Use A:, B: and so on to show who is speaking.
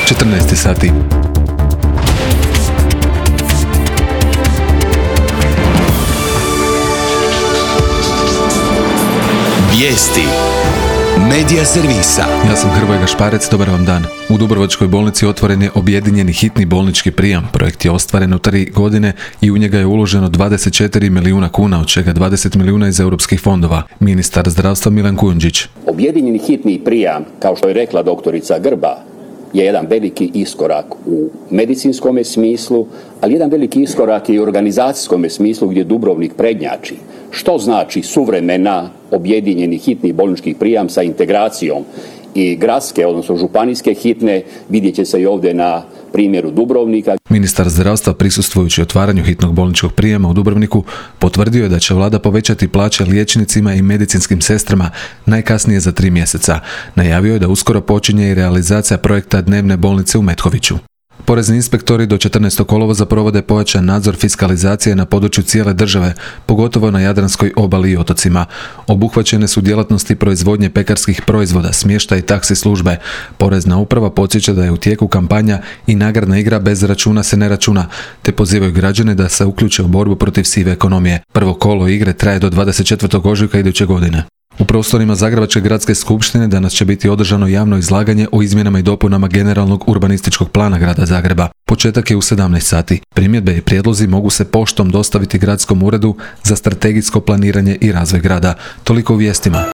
A: 14 sati.
B: Vijesti Medija servisa.
A: Ja sam Hrvoje Gašparec, dobar vam dan. U Dubrovačkoj bolnici otvoren je objedinjeni hitni bolnički prijam. Projekt je ostvaren u 3 godine i u njega je uloženo 24 milijuna kuna, od čega 20 milijuna iz europskih fondova. Ministar zdravstva Milan Kujundžić.
C: Objedinjeni hitni prijam, kao što je rekla doktorica Grba, je jedan veliki iskorak u medicinskom smislu, ali jedan veliki iskorak i u organizacijskom smislu gdje Dubrovnik prednjači. Što znači suvremena objedinjeni hitni bolnički prijam sa integracijom i gradske, odnosno županijske hitne, vidjet će se i ovdje na primjeru Dubrovnika.
A: Ministar zdravstva, prisustvujući otvaranju hitnog bolničkog prijema u Dubrovniku, potvrdio je da će vlada povećati plaće liječnicima i medicinskim sestrama najkasnije za 3 mjeseca. Najavio je da uskoro počinje i realizacija projekta dnevne bolnice u Metkoviću. Porezni inspektori do 14. kolovoza provode pojačan nadzor fiskalizacije na području cijele države, pogotovo na Jadranskoj obali i otocima. Obuhvaćene su djelatnosti proizvodnje pekarskih proizvoda, smještaj i taksi službe. Porezna uprava podsjeća da je u tijeku kampanja i nagradna igra bez računa se ne računa, te pozivaju građane da se uključe u borbu protiv sive ekonomije. Prvo kolo igre traje do 24. ožujka iduće godine. U prostorima Zagrebačke gradske skupštine danas će biti održano javno izlaganje o izmjenama i dopunama generalnog urbanističkog plana grada Zagreba. Početak je u 17 sati. Primjedbe i prijedlozi mogu se poštom dostaviti Gradskom uredu za strategijsko planiranje i razvoj grada. Toliko u vijestima.